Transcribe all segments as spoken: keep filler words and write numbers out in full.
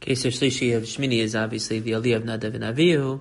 Keser Shlishi of Shmini is obviously the Aliyah of Nadav and Avihu,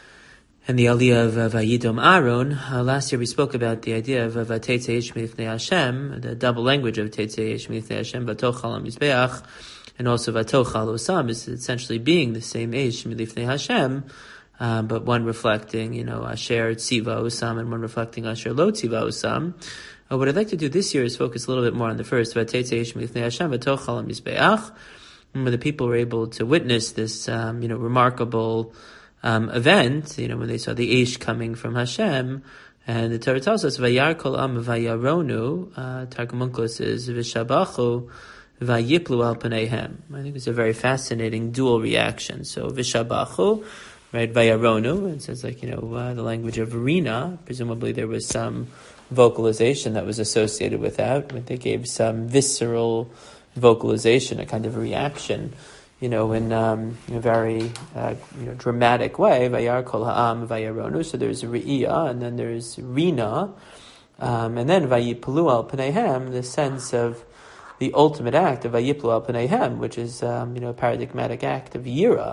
and the Aliyah of uh, Vayidom Aaron. Uh, last year we spoke about the idea of Vatetzei Eish Milifnei Hashem, the double language of Tetzei Eish Milifnei Hashem, Vatochal HaMizbeach, and also Vatochal Osam is essentially being the same Eish Milifnei Hashem, uh, but one reflecting, you know, Asher Tziva Osam, and one reflecting Asher Lo Tziva Osam. Uh, what I'd like to do this year is focus a little bit more on the first, Vatetzei Eish Milifnei Hashem, Vatochal HaMizbeach, where the people were able to witness this, um, you know, remarkable um, event, you know, when they saw the Eish coming from Hashem. And the Torah tells us, Vayar kol am vayaronu, uh, Targum Onkelos is Vishabachu, Vayiplu al paneihem. I think it's a very fascinating dual reaction. So Vishabachu, right, Vayaronu, it says like, you know, uh, the language of Rina. Presumably there was some vocalization that was associated with that, but they gave some visceral vocalization, a kind of a reaction, you know, in, um, in a very uh, you know, dramatic way. Vayar kol ha'am vayaronu. So there's Re'iyah, and then there's Rina, um, and then Vayiplu al paneihem, the sense of the ultimate act of Vayiplu al paneihem, which is um, you know, a paradigmatic act of Yira.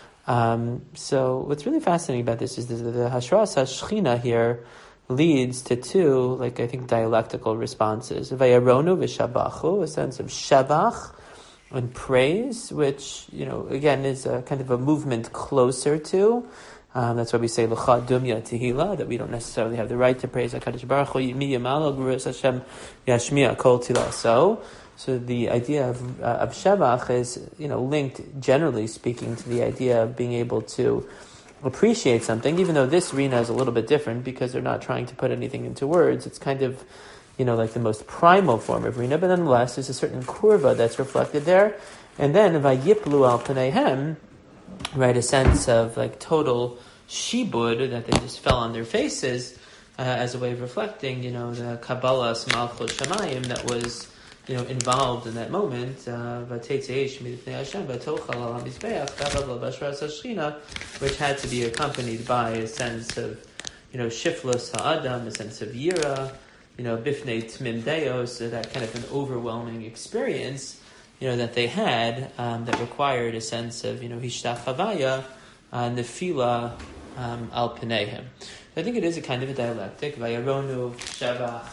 Um, so what's really fascinating about this is the, the Hashras HaShechina here leads to two, like I think, dialectical responses. Vayaronu v'shabachu, a sense of shabach and praise, which, you know, again is a kind of a movement closer to. Um, that's why we say l'cha dumya tehila, that we don't necessarily have the right to praise HaKadosh Baruch Hu. Mi yamal gurus Hashem yashmiya kol tila. So, so the idea of uh, of shabach is, you know, linked, generally speaking, to the idea of being able to appreciate something, even though this Rina is a little bit different because they're not trying to put anything into words. It's kind of, you know, like the most primal form of Rina, but nonetheless, there's a certain kurva that's reflected there. And then, Vayiplu al paneihem, right, a sense of like total shibud, that they just fell on their faces, uh, as a way of reflecting, you know, the Kabbalah's Malchut Shamayim that was, you know, involved in that moment, Vatetzei Eish Milifnei Hashem, Vatochal al HaMizbeach, V'Hashras HaShechina, which had to be accompanied by a sense of, you know, Shiflos Ha'adam, a sense of Yira, you know, Bifnei Tmim Deos, so that kind of an overwhelming experience, you know, that they had, um, that required a sense of, you know, Hishtach Havaya, uh, Nefila um, al Paneihem. I think it is a kind of a dialectic, Vayaronu, Shabach,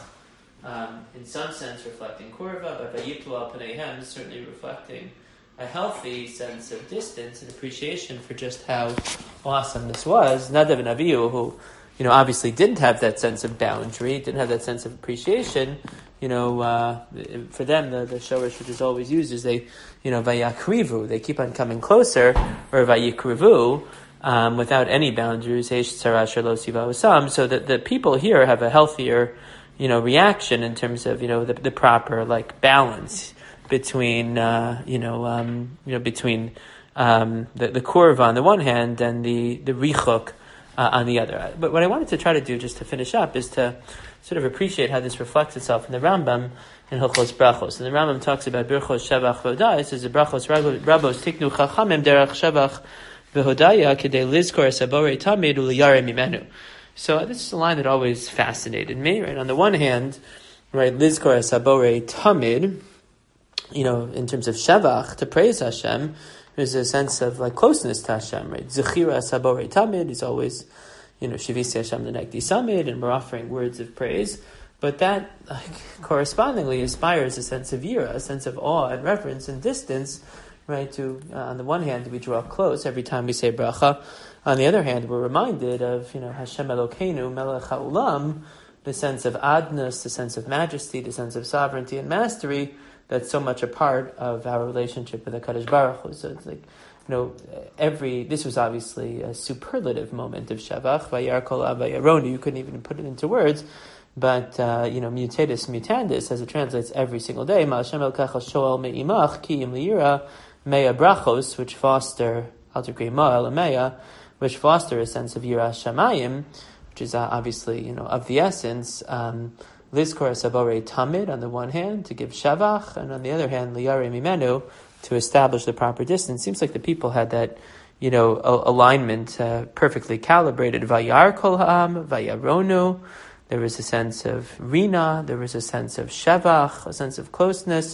Um, in some sense reflecting kurva, but Vayiplu al paneihem certainly reflecting a healthy sense of distance and appreciation for just how awesome this was. Nadav and Avihu, who, you know, obviously didn't have that sense of boundary, didn't have that sense of appreciation, you know, uh, for them, the, the shorish which is always used is they, you know, Vayakrivu, they keep on coming closer, or Vayikrivu, um, without any boundaries, Eish tzara asher lo tziva osam, so that the people here have a healthier, you know, reaction in terms of, you know, the, the proper, like, balance between, uh, you know, um, you know, between, um, the, the kurva on the one hand and the, the richuk, uh, on the other. But what I wanted to try to do, just to finish up, is to sort of appreciate how this reflects itself in the Rambam in Hilchos Brachos. And the Rambam talks about Birchos Shavach V'Hodaya. It says, the Brachos Rabos Tiknu Chachamim Derech Shavach V'Hodaya Kedei Lizkor Saborei Tamid U'Liyarei Mimenu. So this is a line that always fascinated me, right? On the one hand, right, Lizkor Saborei Tamid, you know, in terms of Shavach, to praise Hashem, there's a sense of like closeness to Hashem, right? Zechira Saborei Tamid is always, you know, Shivisi Hashem L'Negdi Samid, and we're offering words of praise. But that like, correspondingly inspires a sense of yira, a sense of awe and reverence and distance, right? To uh, on the one hand, we draw close every time we say bracha. On the other hand, we're reminded of, you know, Hashem Elokeinu, Melech HaOlam, the sense of adnus, the sense of majesty, the sense of sovereignty and mastery that's so much a part of our relationship with the Kadosh Baruch Hu. So it's like, you know, every, this was obviously a superlative moment of Shavach, Vayar Kol Avayaroni, you couldn't even put it into words, but, uh, you know, mutatis mutandis, as it translates every single day, Ma Hashem El Kachal Shoel Me'imach, Ki Im Liyira, Mea Brachos, which foster, Alter Grei Ma El Mea, which foster a sense of Yiras Shamayim, which is uh, obviously, you know, of the essence, um, Lizkor Saborei Tamid on the one hand, to give Shavach, and on the other hand, Liyarei Mimenu, to establish the proper distance. Seems like the people had that, you know, a- alignment uh, perfectly calibrated. Vayar Kol Ha'am, Vayaronu, there was a sense of Rina, there was a sense of Shavach, a sense of closeness,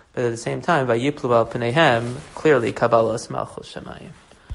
but at the same time, Vayiplu al Pneihem, clearly Kabbalas Malchus Shemayim.